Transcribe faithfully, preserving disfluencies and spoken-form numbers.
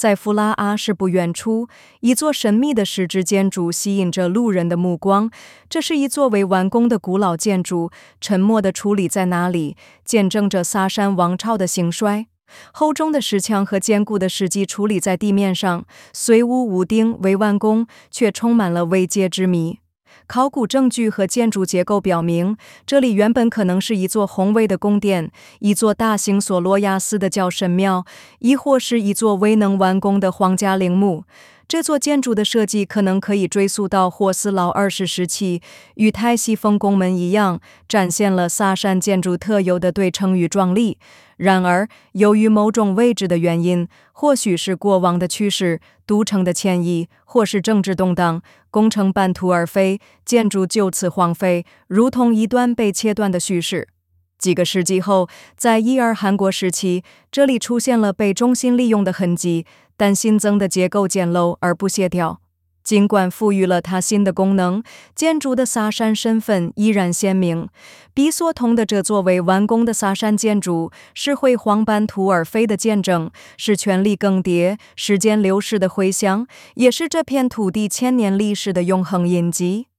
在弗拉阿市不远处，一座神秘的石质建筑吸引着路人的目光。这是一座未完工的古老建筑，沉默地矗立在那里，见证着萨珊王朝的兴衰。厚重的石墙和坚固的石基矗立在地面上，虽无屋顶未完工，却充满了未解之谜。考古证据和建筑结构表明，这里原本可能是一座宏伟的宫殿，一座大型索罗亚斯的教神庙，亦或是一座未能完工的皇家陵墓。这座建筑的设计可能可以追溯到霍斯劳二世时期，与泰西风宫门一样，展现了萨珊建筑特有的对称与壮丽。然而，由于某种未知的原因，或许是国王的去世、都城的迁移，或是政治动荡，工程半途而废，建筑就此荒废，如同一段被切断的叙事。几个世纪后，在伊尔汗国时期，这里出现了被重新利用的痕迹，但新增的结构简陋而不协调。尽管赋予了它新的功能，建筑的萨珊身份依然鲜明。比索通的这座未完工的萨珊建筑是辉煌半途而废的见证，是权力更迭、时间流逝的回响，也是这片土地千年历史的永恒印记。